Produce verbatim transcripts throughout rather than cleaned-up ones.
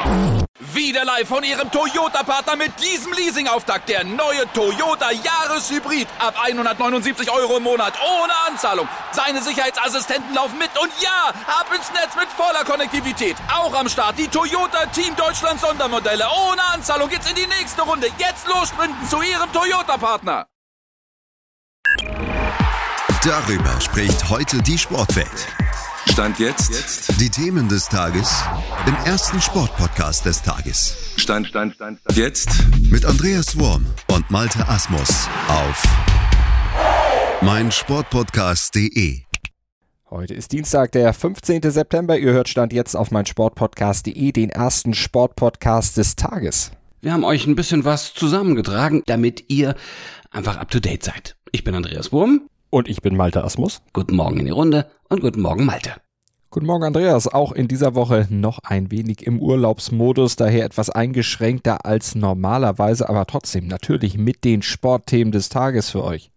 Wieder live von Ihrem Toyota-Partner mit diesem Leasing-Auftakt. Der neue Toyota Jahreshybrid. Ab hundertneunundsiebzig Euro im Monat. Ohne Anzahlung. Seine Sicherheitsassistenten laufen mit. Und ja, ab ins Netz mit voller Konnektivität. Auch am Start die Toyota Team Deutschland Sondermodelle. Ohne Anzahlung geht's in die nächste Runde. Jetzt los sprinten zu Ihrem Toyota-Partner. Darüber spricht heute die Sportwelt. Stand jetzt. jetzt die Themen des Tages im ersten Sportpodcast des Tages. Stand, Stand, Stand, Stand. Jetzt mit Andreas Worm und Malte Asmus auf meinsportpodcast punkt de. Heute ist Dienstag, der fünfzehnten September. Ihr hört Stand jetzt auf meinsportpodcast punkt de, den ersten Sportpodcast des Tages. Wir haben euch ein bisschen was zusammengetragen, damit ihr einfach up to date seid. Ich bin Andreas Worm. Und ich bin Malte Asmus. Guten Morgen in die Runde und guten Morgen Malte. Guten Morgen Andreas, auch in dieser Woche noch ein wenig im Urlaubsmodus, daher etwas eingeschränkter als normalerweise, aber trotzdem natürlich mit den Sportthemen des Tages für euch.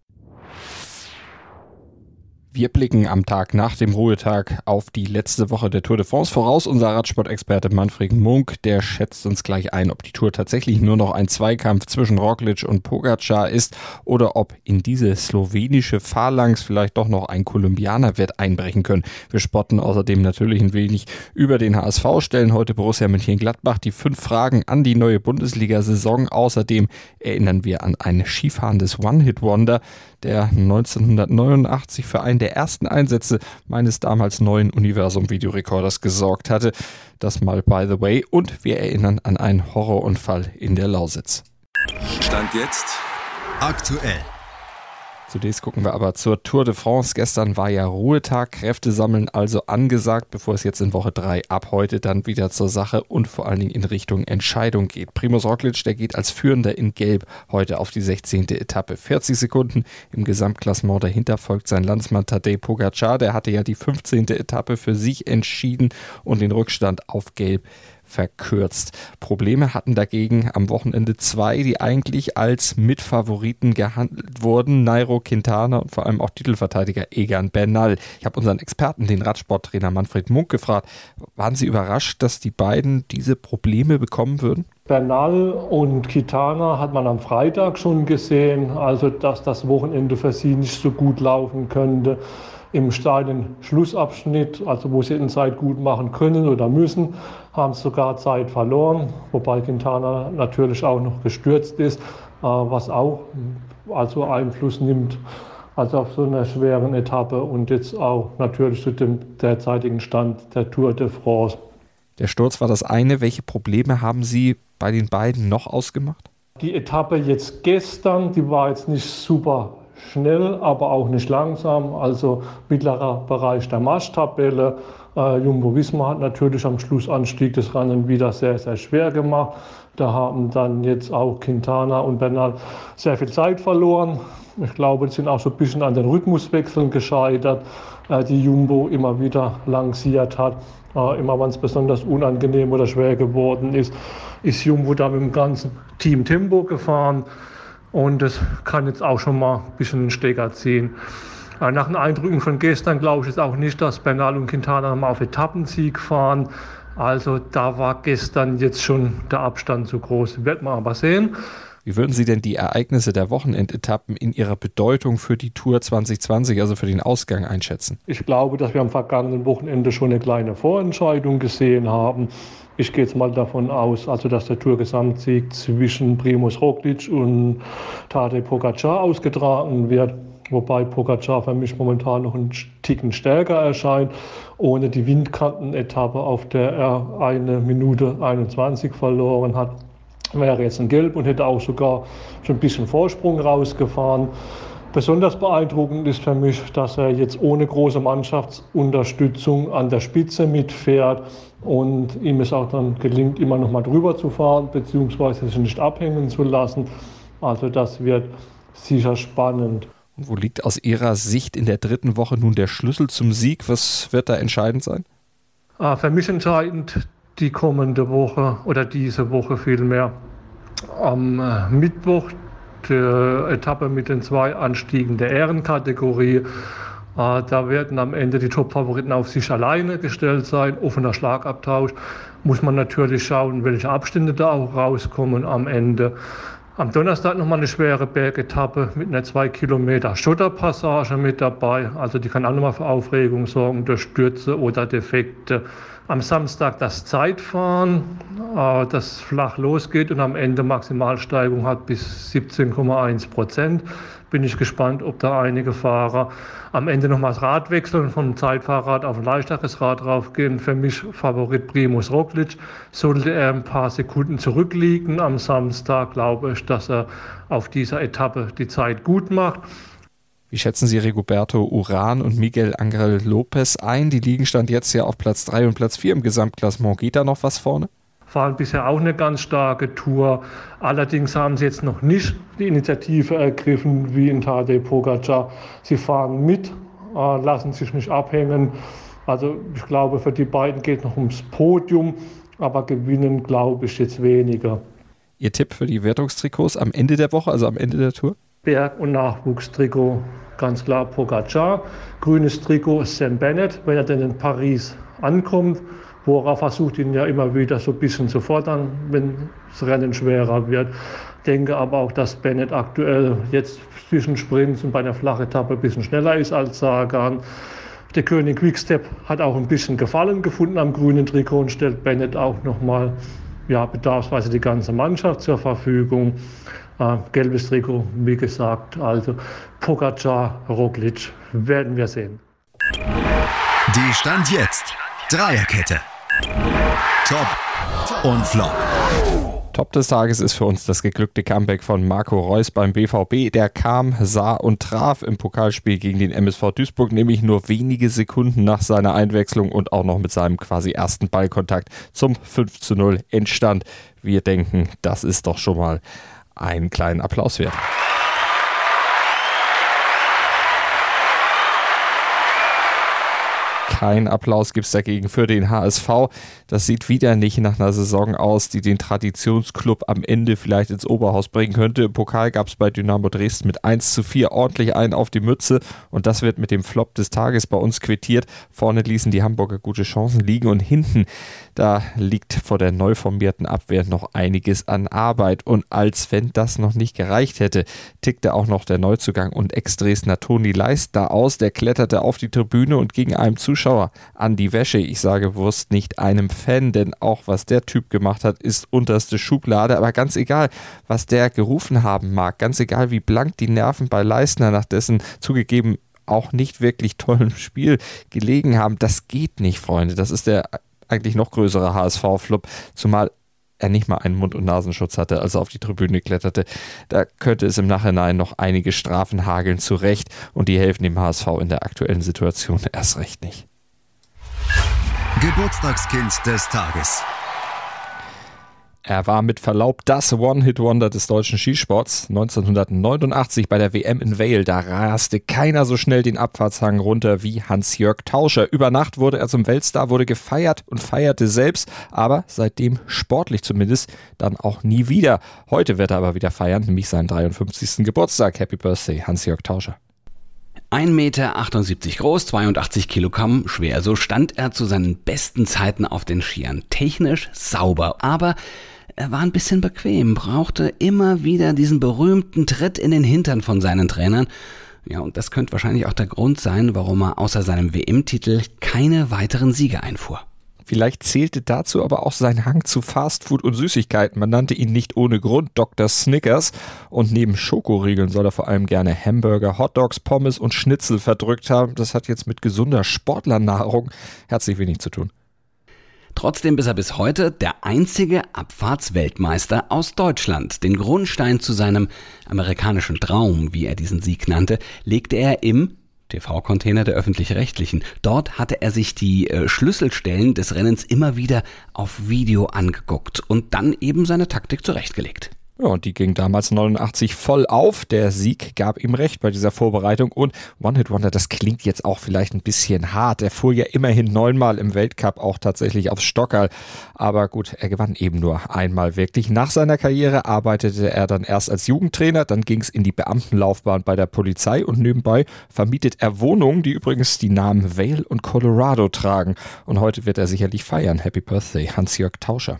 Wir blicken am Tag nach dem Ruhetag auf die letzte Woche der Tour de France voraus. Unser Radsportexperte Manfred Munk, der schätzt uns gleich ein, ob die Tour tatsächlich nur noch ein Zweikampf zwischen Roglic und Pogačar ist oder ob in diese slowenische Phalanx vielleicht doch noch ein Kolumbianer wird einbrechen können. Wir spotten außerdem natürlich ein wenig über den H S V, stellen heute Borussia Mönchengladbach die fünf Fragen an die neue Bundesliga-Saison. Außerdem erinnern wir an ein skifahrendes One-Hit-Wonder, der neunzehnhundertneunundachtzig für einen der ersten Einsätze meines damals neuen Universum-Videorekorders gesorgt hatte. Das mal by the way. Und wir erinnern an einen Horrorunfall in der Lausitz. Stand jetzt aktuell. Zunächst gucken wir aber zur Tour de France. Gestern war ja Ruhetag, Kräfte sammeln also angesagt, bevor es jetzt in Woche drei ab heute dann wieder zur Sache und vor allen Dingen in Richtung Entscheidung geht. Primož Roglič, der geht als Führender in Gelb heute auf die sechzehnte Etappe. vierzig Sekunden im Gesamtklassement, dahinter folgt sein Landsmann Tadej Pogačar, der hatte ja die fünfzehnte Etappe für sich entschieden und den Rückstand auf Gelb verkürzt. Probleme hatten dagegen am Wochenende zwei, die eigentlich als Mitfavoriten gehandelt wurden. Nairo Quintana und vor allem auch Titelverteidiger Egan Bernal. Ich habe unseren Experten, den Radsporttrainer Manfred Munk, gefragt, waren Sie überrascht, dass die beiden diese Probleme bekommen würden? Bernal und Quintana hat man am Freitag schon gesehen, also dass das Wochenende für sie nicht so gut laufen könnte. Im steilen Schlussabschnitt, also wo sie in Zeit gut machen können oder müssen, haben sie sogar Zeit verloren, wobei Quintana natürlich auch noch gestürzt ist, was auch also Einfluss nimmt also auf so einer schweren Etappe und jetzt auch natürlich zu dem derzeitigen Stand der Tour de France. Der Sturz war das eine. Welche Probleme haben Sie bei den beiden noch ausgemacht? Die Etappe jetzt gestern, die war jetzt nicht super schnell, aber auch nicht langsam, also mittlerer Bereich der Marschtabelle. Äh, Jumbo-Visma hat natürlich am Schlussanstieg des Rennen wieder sehr, sehr schwer gemacht. Da haben dann jetzt auch Quintana und Bernal sehr viel Zeit verloren. Ich glaube, die sind auch so ein bisschen an den Rhythmuswechseln gescheitert, äh, die Jumbo immer wieder lanciert hat. Äh, immer wenn es besonders unangenehm oder schwer geworden ist, ist Jumbo da mit dem ganzen Team Tempo gefahren. Und das kann jetzt auch schon mal ein bisschen einen Stecker ziehen. Nach den Eindrücken von gestern glaube ich jetzt auch nicht, dass Bernal und Quintana mal auf Etappensieg fahren. Also da war gestern jetzt schon der Abstand zu groß. Wird man aber sehen. Wie würden Sie denn die Ereignisse der Wochenendetappen in ihrer Bedeutung für die Tour zwanzig zwanzig, also für den Ausgang, einschätzen? Ich glaube, dass wir am vergangenen Wochenende schon eine kleine Vorentscheidung gesehen haben. Ich gehe jetzt mal davon aus, also dass der Tour-Gesamtsieg zwischen Primož Roglič und Tadej Pogačar ausgetragen wird. Wobei Pogačar für mich momentan noch einen Ticken stärker erscheint. Ohne die Windkanten-Etappe, auf der er eine Minute einundzwanzig verloren hat, wäre jetzt ein Gelb und hätte auch sogar schon ein bisschen Vorsprung rausgefahren. Besonders beeindruckend ist für mich, dass er jetzt ohne große Mannschaftsunterstützung an der Spitze mitfährt und ihm es auch dann gelingt, immer noch mal drüber zu fahren, beziehungsweise sich nicht abhängen zu lassen. Also das wird sicher spannend. Und wo liegt aus Ihrer Sicht in der dritten Woche nun der Schlüssel zum Sieg? Was wird da entscheidend sein? Ah, für mich entscheidend die kommende Woche oder diese Woche vielmehr. Am äh, Mittwoch die Etappe mit den zwei Anstiegen der Ehrenkategorie. Äh, da werden am Ende die Top-Favoriten auf sich alleine gestellt sein, offener Schlagabtausch. muss man natürlich schauen, welche Abstände da auch rauskommen am Ende. Am Donnerstag nochmal eine schwere Bergetappe mit einer zwei Kilometer Schotterpassage mit dabei. Also die kann auch nochmal für Aufregung sorgen durch Stürze oder Defekte. Am Samstag das Zeitfahren, das flach losgeht und am Ende Maximalsteigung hat bis siebzehn Komma eins Prozent. Bin ich gespannt, ob da einige Fahrer am Ende nochmal das Rad wechseln, vom Zeitfahrrad auf ein leichteres Rad raufgehen. Für mich Favorit Primož Roglič. Sollte er ein paar Sekunden zurückliegen am Samstag, glaube ich, dass er auf dieser Etappe die Zeit gut macht. Wie schätzen Sie Rigoberto Urán und Miguel Angel Lopez ein? Die liegen Stand jetzt ja auf Platz drei und Platz vier im Gesamtklassement. Geht da noch was vorne? Fahren bisher auch eine ganz starke Tour. Allerdings haben sie jetzt noch nicht die Initiative ergriffen wie in Tadej Pogačar. Sie fahren mit, äh, lassen sich nicht abhängen. Also ich glaube, für die beiden geht noch ums Podium, aber gewinnen glaube ich jetzt weniger. Ihr Tipp für die Wertungstrikots am Ende der Woche, also am Ende der Tour? Berg- und Nachwuchstrikot, ganz klar Pogačar. Grünes Trikot Sam Bennett, wenn er denn in Paris ankommt. Bora versucht ihn ja immer wieder so ein bisschen zu fordern, wenn das Rennen schwerer wird. Ich denke aber auch, dass Bennett aktuell jetzt zwischen Sprints und bei der Flachetappe ein bisschen schneller ist als Sagan. Der König Quickstep hat auch ein bisschen Gefallen gefunden am grünen Trikot und stellt Bennett auch nochmal ja, bedarfsweise die ganze Mannschaft zur Verfügung. Äh, gelbes Trikot, wie gesagt, also Pogačar, Roglič, werden wir sehen. Die Stand jetzt Dreierkette. Top und Flop. Top des Tages ist für uns das geglückte Comeback von Marco Reus beim B V B. Der kam, sah und traf im Pokalspiel gegen den M S V Duisburg, nämlich nur wenige Sekunden nach seiner Einwechslung und auch noch mit seinem quasi ersten Ballkontakt zum fünf zu null Endstand. Wir denken, das ist doch schon mal einen kleinen Applaus wert. Kein Applaus gibt es dagegen für den H S V. Das sieht wieder nicht nach einer Saison aus, die den Traditionsclub am Ende vielleicht ins Oberhaus bringen könnte. Im Pokal gab es bei Dynamo Dresden mit eins zu vier ordentlich einen auf die Mütze und das wird mit dem Flop des Tages bei uns quittiert. Vorne ließen die Hamburger gute Chancen liegen und hinten, da liegt vor der neu formierten Abwehr noch einiges an Arbeit. Und als wenn das noch nicht gereicht hätte, tickte auch noch der Neuzugang und Ex-Dresdner Toni Leistner aus. Der kletterte auf die Tribüne und ging einem Zuschauer an die Wäsche. Ich sage bewusst nicht einem Fan, denn auch was der Typ gemacht hat, ist unterste Schublade. Aber ganz egal, was der gerufen haben mag, ganz egal, wie blank die Nerven bei Leistner nach dessen zugegeben auch nicht wirklich tollen Spiel gelegen haben, das geht nicht, Freunde. Das ist der eigentlich noch größere H S V-Flop, zumal er nicht mal einen Mund- und Nasenschutz hatte, als er auf die Tribüne kletterte. Da könnte es im Nachhinein noch einige Strafen hageln, zu Recht, und die helfen dem H S V in der aktuellen Situation erst recht nicht. Geburtstagskind des Tages. Er war mit Verlaub das One-Hit-Wonder des deutschen Skisports. neunzehnhundertneunundachtzig bei der W M in Vail, da raste keiner so schnell den Abfahrtshang runter wie Hans-Jörg Tauscher. Über Nacht wurde er zum Weltstar, wurde gefeiert und feierte selbst, aber seitdem sportlich zumindest dann auch nie wieder. Heute wird er aber wieder feiern, nämlich seinen dreiundfünfzigsten Geburtstag. Happy Birthday, Hans-Jörg Tauscher. ein Meter achtundsiebzig groß, zweiundachtzig Kilogramm schwer. So stand er zu seinen besten Zeiten auf den Skiern. Technisch sauber, aber er war ein bisschen bequem, brauchte immer wieder diesen berühmten Tritt in den Hintern von seinen Trainern. Ja, und das könnte wahrscheinlich auch der Grund sein, warum er außer seinem W M-Titel keine weiteren Siege einfuhr. Vielleicht zählte dazu aber auch sein Hang zu Fastfood und Süßigkeiten. Man nannte ihn nicht ohne Grund Doktor Snickers. Und neben Schokoriegeln soll er vor allem gerne Hamburger, Hotdogs, Pommes und Schnitzel verdrückt haben. Das hat jetzt mit gesunder Sportlernahrung herzlich wenig zu tun. Trotzdem ist er bis heute der einzige Abfahrtsweltmeister aus Deutschland. Den Grundstein zu seinem amerikanischen Traum, wie er diesen Sieg nannte, legte er im T V-Container der Öffentlich-Rechtlichen. Dort hatte er sich die äh, Schlüsselstellen des Rennens immer wieder auf Video angeguckt und dann eben seine Taktik zurechtgelegt. Ja, und die ging damals neunundachtzig voll auf. Der Sieg gab ihm recht bei dieser Vorbereitung. Und One-Hit-Wonder, das klingt jetzt auch vielleicht ein bisschen hart. Er fuhr ja immerhin neunmal im Weltcup auch tatsächlich aufs Stockerl. Aber gut, er gewann eben nur einmal wirklich. Nach seiner Karriere arbeitete er dann erst als Jugendtrainer. Dann ging es in die Beamtenlaufbahn bei der Polizei. Und nebenbei vermietet er Wohnungen, die übrigens die Namen Vail und Colorado tragen. Und heute wird er sicherlich feiern. Happy Birthday, Hans-Jörg Tauscher.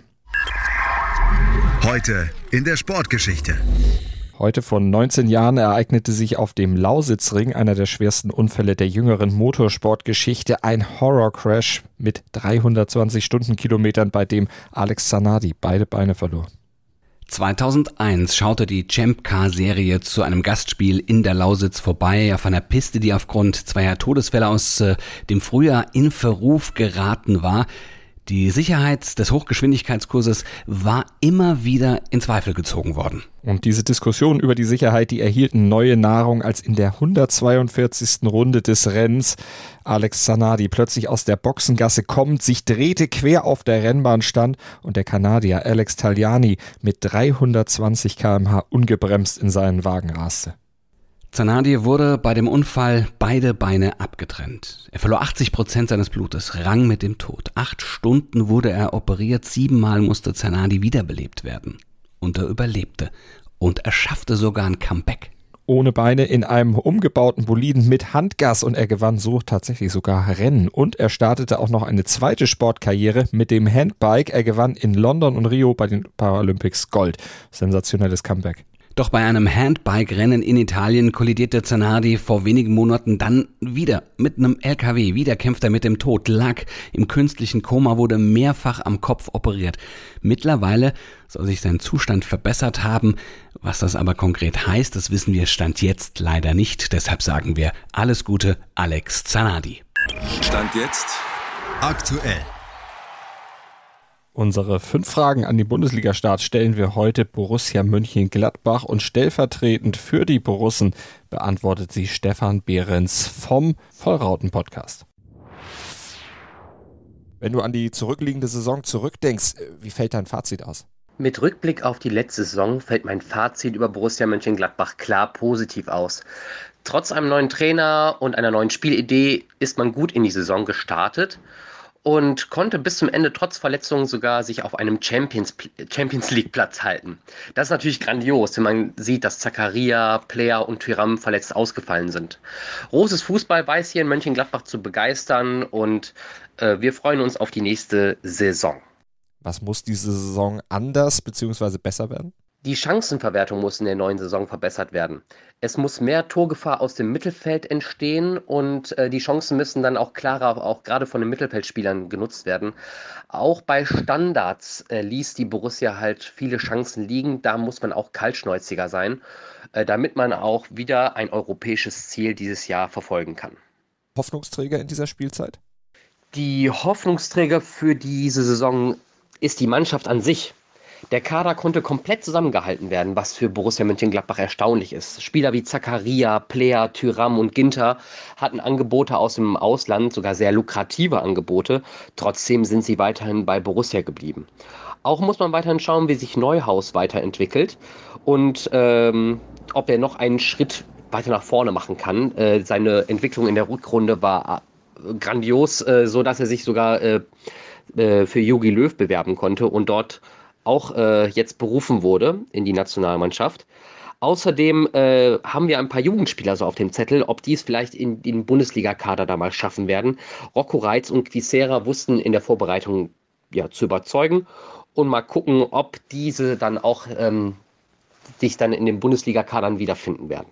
Heute in der Sportgeschichte. Heute vor neunzehn Jahren ereignete sich auf dem Lausitzring einer der schwersten Unfälle der jüngeren Motorsportgeschichte. Ein Horrorcrash mit dreihundertzwanzig Stundenkilometern, bei dem Alex Zanardi beide Beine verlor. zweitausendeins schaute die Champ-Car-Serie zu einem Gastspiel in der Lausitz vorbei, auf einer Piste, die aufgrund zweier Todesfälle aus äh, dem Frühjahr in Verruf geraten war. Die Sicherheit des Hochgeschwindigkeitskurses war immer wieder in Zweifel gezogen worden. Und diese Diskussion über die Sicherheit, die erhielten neue Nahrung, als in der hundertzweiundvierzigsten Runde des Rennens Alex Zanardi plötzlich aus der Boxengasse kommend, sich drehte, quer auf der Rennbahn stand und der Kanadier Alex Tagliani mit dreihundertzwanzig Kilometer pro Stunde ungebremst in seinen Wagen raste. Zanardi wurde bei dem Unfall beide Beine abgetrennt. Er verlor achtzig Prozent seines Blutes, rang mit dem Tod. Acht Stunden wurde er operiert, siebenmal musste Zanardi wiederbelebt werden. Und er überlebte. Und er schaffte sogar ein Comeback. Ohne Beine in einem umgebauten Boliden mit Handgas, und er gewann so tatsächlich sogar Rennen. Und er startete auch noch eine zweite Sportkarriere mit dem Handbike. Er gewann in London und Rio bei den Paralympics Gold. Sensationelles Comeback. Doch bei einem Handbike-Rennen in Italien kollidierte Zanardi vor wenigen Monaten dann wieder mit einem L K W. Wieder kämpft er mit dem Tod, lag im künstlichen Koma, wurde mehrfach am Kopf operiert. Mittlerweile soll sich sein Zustand verbessert haben. Was das aber konkret heißt, das wissen wir Stand jetzt leider nicht. Deshalb sagen wir alles Gute, Alex Zanardi. Stand jetzt aktuell. Unsere fünf Fragen an den Bundesliga-Start stellen wir heute Borussia Mönchengladbach, und stellvertretend für die Borussen beantwortet sie Stefan Behrens vom Vollrauten-Podcast. Wenn du an die zurückliegende Saison zurückdenkst, wie fällt dein Fazit aus? Mit Rückblick auf die letzte Saison fällt mein Fazit über Borussia Mönchengladbach klar positiv aus. Trotz einem neuen Trainer und einer neuen Spielidee ist man gut in die Saison gestartet und konnte bis zum Ende trotz Verletzungen sogar sich auf einem Champions, Champions League Platz halten. Das ist natürlich grandios, wenn man sieht, dass Zakaria, Player und Thuram verletzt ausgefallen sind. Roses Fußball weiß hier in Mönchengladbach zu begeistern, und äh, wir freuen uns auf die nächste Saison. Was muss diese Saison anders bzw. besser werden? Die Chancenverwertung muss in der neuen Saison verbessert werden. Es muss mehr Torgefahr aus dem Mittelfeld entstehen, und äh, die Chancen müssen dann auch klarer, auch gerade von den Mittelfeldspielern genutzt werden. Auch bei Standards äh, ließ die Borussia halt viele Chancen liegen. Da muss man auch kaltschnäuziger sein, äh, damit man auch wieder ein europäisches Ziel dieses Jahr verfolgen kann. Hoffnungsträger in dieser Spielzeit? Die Hoffnungsträger für diese Saison ist die Mannschaft an sich. Der Kader konnte komplett zusammengehalten werden, was für Borussia Mönchengladbach erstaunlich ist. Spieler wie Zakaria, Player, Thuram und Ginter hatten Angebote aus dem Ausland, sogar sehr lukrative Angebote. Trotzdem sind sie weiterhin bei Borussia geblieben. Auch muss man weiterhin schauen, wie sich Neuhaus weiterentwickelt und ähm, ob er noch einen Schritt weiter nach vorne machen kann. Äh, seine Entwicklung in der Rückrunde war äh, grandios, äh, so dass er sich sogar äh, äh, für Jogi Löw bewerben konnte und dort auch äh, jetzt berufen wurde in die Nationalmannschaft. Außerdem äh, haben wir ein paar Jugendspieler so auf dem Zettel, ob die es vielleicht in den Bundesliga-Kader da mal schaffen werden. Rocco Reitz und Quisera wussten in der Vorbereitung ja zu überzeugen, und mal gucken, ob diese dann auch ähm, sich dann in den Bundesliga-Kadern wiederfinden werden.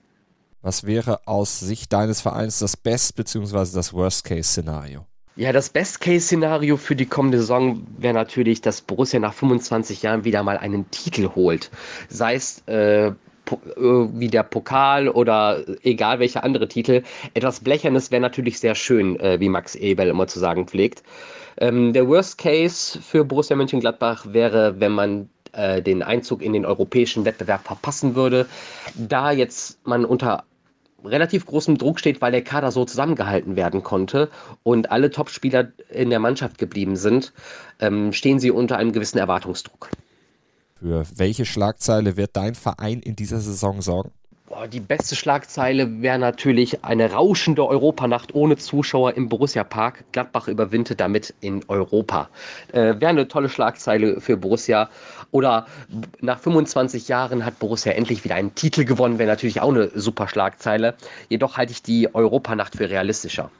Was wäre aus Sicht deines Vereins das Best- bzw. das Worst-Case-Szenario? Ja, das Best-Case-Szenario für die kommende Saison wäre natürlich, dass Borussia nach fünfundzwanzig Jahren wieder mal einen Titel holt. Sei es äh, po- äh, wie der Pokal oder egal welche andere Titel. Etwas Blechernes wäre natürlich sehr schön, äh, wie Max Eberl immer zu sagen pflegt. Ähm, der Worst-Case für Borussia Mönchengladbach wäre, wenn man äh, den Einzug in den europäischen Wettbewerb verpassen würde. Da jetzt man unter relativ großem Druck steht, weil der Kader so zusammengehalten werden konnte und alle Topspieler in der Mannschaft geblieben sind, ähm, stehen sie unter einem gewissen Erwartungsdruck. Für welche Schlagzeile wird dein Verein in dieser Saison sorgen? Boah, die beste Schlagzeile wäre natürlich eine rauschende Europanacht ohne Zuschauer im Borussia-Park. Gladbach überwintert damit in Europa. Äh, wäre eine tolle Schlagzeile für Borussia. Oder nach fünfundzwanzig Jahren hat Borussia endlich wieder einen Titel gewonnen. Wäre natürlich auch eine super Schlagzeile. Jedoch halte ich die Europanacht für realistischer.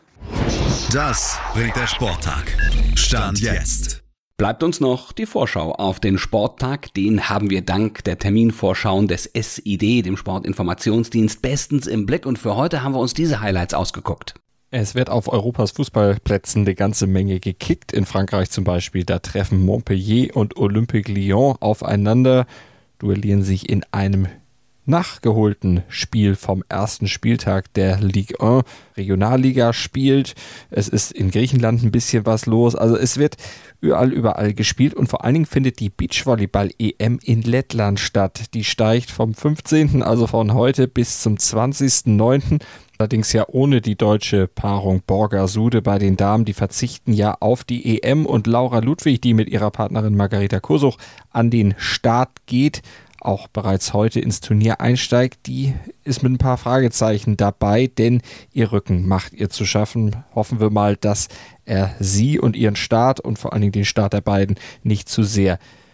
Das bringt der Sporttag. Stand jetzt. Bleibt uns noch die Vorschau auf den Sporttag. Den haben wir dank der Terminvorschauen des S I D, dem Sportinformationsdienst, bestens im Blick. Und für heute haben wir uns diese Highlights ausgeguckt. Es wird auf Europas Fußballplätzen eine ganze Menge gekickt. In Frankreich zum Beispiel, da treffen Montpellier und Olympique Lyon aufeinander, duellieren sich in einem nachgeholten Spiel vom ersten Spieltag der Ligue eins Regionalliga spielt. Es ist in Griechenland ein bisschen was los. Also es wird überall, überall gespielt und vor allen Dingen findet die Beachvolleyball-E M in Lettland statt. Die steigt vom fünfzehnten, also von heute, bis zum zwanzigsten neunten Allerdings ja ohne die deutsche Paarung Borger-Sude bei den Damen. Die verzichten ja auf die E M und Laura Ludwig, die mit ihrer Partnerin Margareta Kosuch an den Start geht, auch bereits heute ins Turnier einsteigt, die ist mit ein paar Fragezeichen dabei, denn ihr Rücken macht ihr zu schaffen. Hoffen wir mal, dass er sie und ihren Start und vor allen Dingen den Start der beiden nicht zu sehr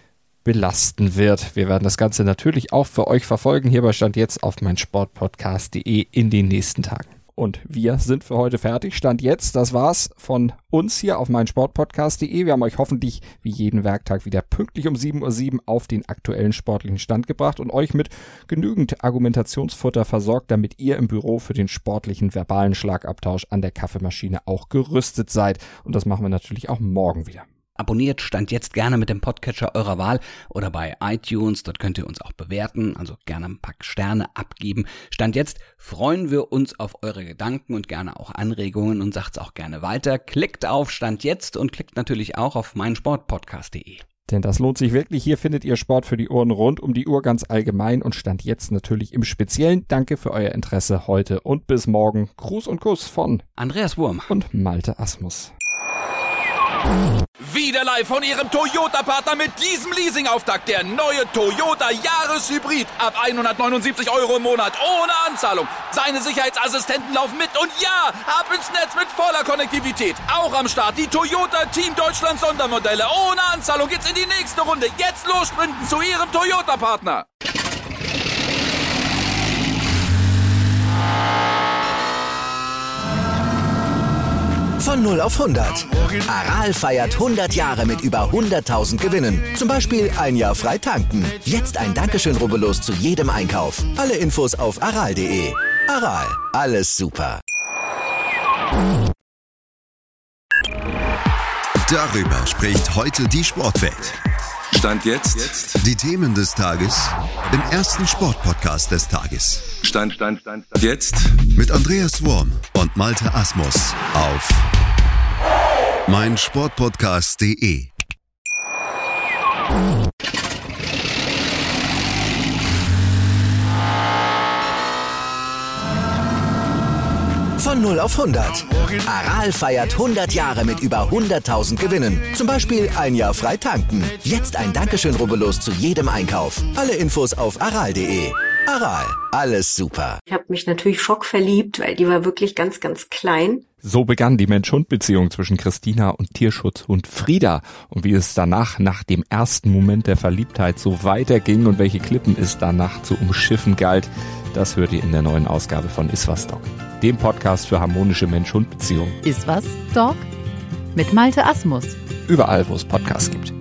belasten wird. Wir werden das Ganze natürlich auch für euch verfolgen, hier bei Stand jetzt auf meinsportpodcast punkt de in den nächsten Tagen. Und wir sind für heute fertig. Stand jetzt, das war's von uns hier auf meinsportpodcast punkt de. Wir haben euch hoffentlich wie jeden Werktag wieder pünktlich um sieben Uhr sieben auf den aktuellen sportlichen Stand gebracht und euch mit genügend Argumentationsfutter versorgt, damit ihr im Büro für den sportlichen verbalen Schlagabtausch an der Kaffeemaschine auch gerüstet seid. Und das machen wir natürlich auch morgen wieder. Abonniert Stand jetzt gerne mit dem Podcatcher eurer Wahl oder bei iTunes, dort könnt ihr uns auch bewerten, also gerne ein paar Sterne abgeben. Stand jetzt freuen wir uns auf eure Gedanken und gerne auch Anregungen und sagt's auch gerne weiter. Klickt auf Stand jetzt und klickt natürlich auch auf meinsportpodcast punkt de. Denn das lohnt sich wirklich. Hier findet ihr Sport für die Ohren rund um die Uhr ganz allgemein und Stand jetzt natürlich im Speziellen. Danke für euer Interesse heute und bis morgen. Gruß und Kuss von Andreas Wurm und Malte Asmus. Wieder live von Ihrem Toyota-Partner mit diesem Leasing-Auftakt. Der neue Toyota Jahreshybrid. Ab hundertneunundsiebzig Euro im Monat. Ohne Anzahlung. Seine Sicherheitsassistenten laufen mit. Und ja, ab ins Netz mit voller Konnektivität. Auch am Start die Toyota Team Deutschland Sondermodelle. Ohne Anzahlung geht's in die nächste Runde. Jetzt los sprinten zu Ihrem Toyota-Partner. Von null auf hundert. Aral feiert hundert Jahre mit über hunderttausend Gewinnen. Zum Beispiel ein Jahr frei tanken. Jetzt ein Dankeschön, rubbellos zu jedem Einkauf. Alle Infos auf aral punkt de. Aral, alles super. Darüber spricht heute die Sportwelt. Stand jetzt. Die Themen des Tages im ersten Sportpodcast des Tages. Stand, Stand, Stand, Stand. Jetzt mit Andreas Wurm und Malte Asmus auf meinsportpodcast punkt de. Von null auf hundert. Aral feiert hundert Jahre mit über hunderttausend Gewinnen. Zum Beispiel ein Jahr frei tanken. Jetzt ein Dankeschön, rubbellos zu jedem Einkauf. Alle Infos auf aral punkt de. Aral, alles super. Ich habe mich natürlich schockverliebt, weil die war wirklich ganz, ganz klein. So begann die Mensch-Hund-Beziehung zwischen Christina und Tierschutzhund Frieda. Und wie es danach, nach dem ersten Moment der Verliebtheit, so weiterging und welche Klippen es danach zu umschiffen galt, das hört ihr in der neuen Ausgabe von Iswas Dog, dem Podcast für harmonische Mensch-Hund-Beziehungen. Iswas Dog mit Malte Asmus. Überall, wo es Podcasts gibt.